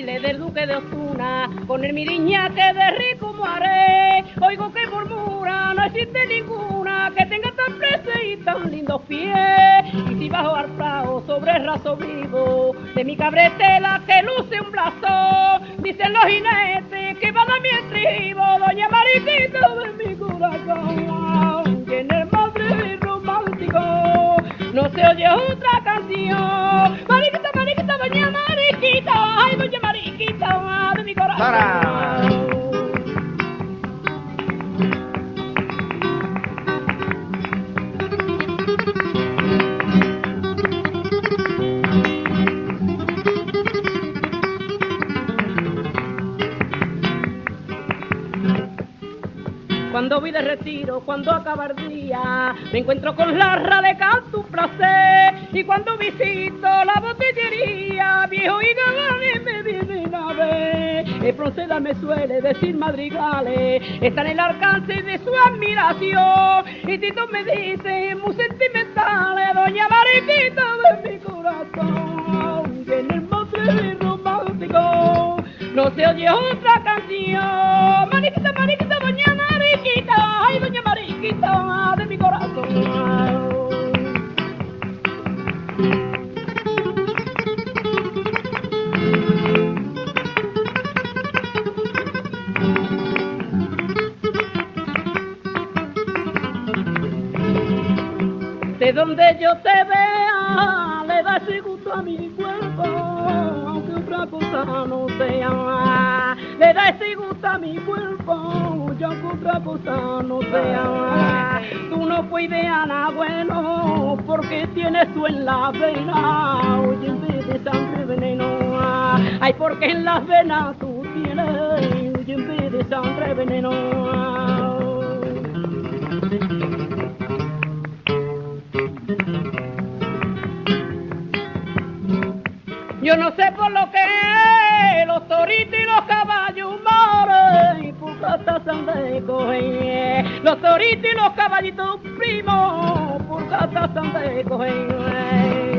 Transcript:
baile del duque de Osuna, con el miriñaque de rico Muaré. Oigo que murmura, no existe ninguna que tenga tan prece y tan lindos pies. Y si bajo al prado sobre el raso vivo de mi cabretela que luce un blasón, dicen los jinetes que va a dar mi estribo, doña Mariquita de mi corazón. Tiene el madre romántico, no se oye otra canción. Mariquita, Mariquita, doña Mariquita, ay, doña Mariquita de mi corazón. ¡Para! Cuando voy de retiro, cuando acaba el día, me encuentro con la radical tu placer. Y cuando visito la botillería, viejo y galán me vienen a ver. El Pronceda me suele decir madrigales, está en el alcance de su admiración. Y Tito me dice, muy sentimentales, doña Mariquita de mi corazón. Tiene el madre romántico, no se oye otra canción. Mariquita, Mariquita, doña Mariquita, ay, doña Mariquita de mi corazón. De donde yo te vea, le da ese gusto a mi cuerpo, aunque otra cosa no sea. Le da ese gusto a mi cuerpo, ya que otra cosa no sea. Tú no puedes a nada bueno, porque tienes tú en la vena, oye, en vez de sangre veneno. Ay, porque en las venas tú tienes, oye, en vez de sangre veneno. Yo no sé por lo que los toritos y los caballos mueren, por gata de coger. Los toritos y los caballitos primos, por gata de coger.